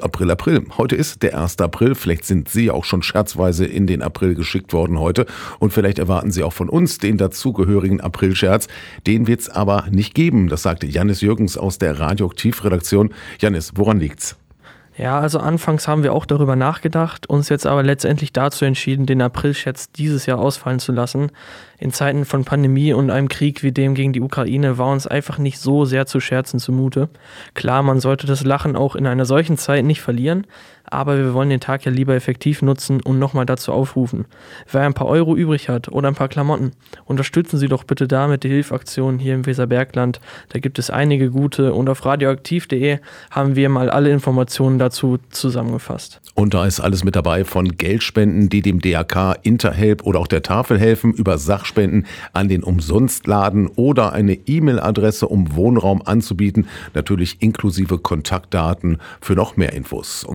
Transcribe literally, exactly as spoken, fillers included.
und April, April. Heute ist der erste April. Vielleicht sind Sie auch schon scherzweise in den April geschickt worden heute. Und vielleicht erwarten Sie auch von uns den dazugehörigen Aprilscherz. Den wird's aber nicht geben. Das sagte Jannis Jürgens aus der Radioaktiv-Redaktion. Jannis, woran liegt's? Ja, also anfangs haben wir auch darüber nachgedacht, uns jetzt aber letztendlich dazu entschieden, den Aprilscherz dieses Jahr ausfallen zu lassen. In Zeiten von Pandemie und einem Krieg wie dem gegen die Ukraine war uns einfach nicht so sehr zu scherzen zumute. Klar, man sollte das Lachen auch in einer solchen Zeit nicht verlieren, aber wir wollen den Tag ja lieber effektiv nutzen und nochmal dazu aufrufen. Wer ein paar Euro übrig hat oder ein paar Klamotten, unterstützen Sie doch bitte damit die Hilfaktion hier im Weserbergland. Da gibt es einige gute und auf radioaktiv punkt de haben wir mal alle Informationen dazu zusammengefasst. Und da ist alles mit dabei, von Geldspenden, die dem D R K, Interhelp oder auch der Tafel helfen, über Sachspenden an den Umsonstladen oder eine E-Mail-Adresse, um Wohnraum anzubieten, natürlich inklusive Kontaktdaten für noch mehr Infos.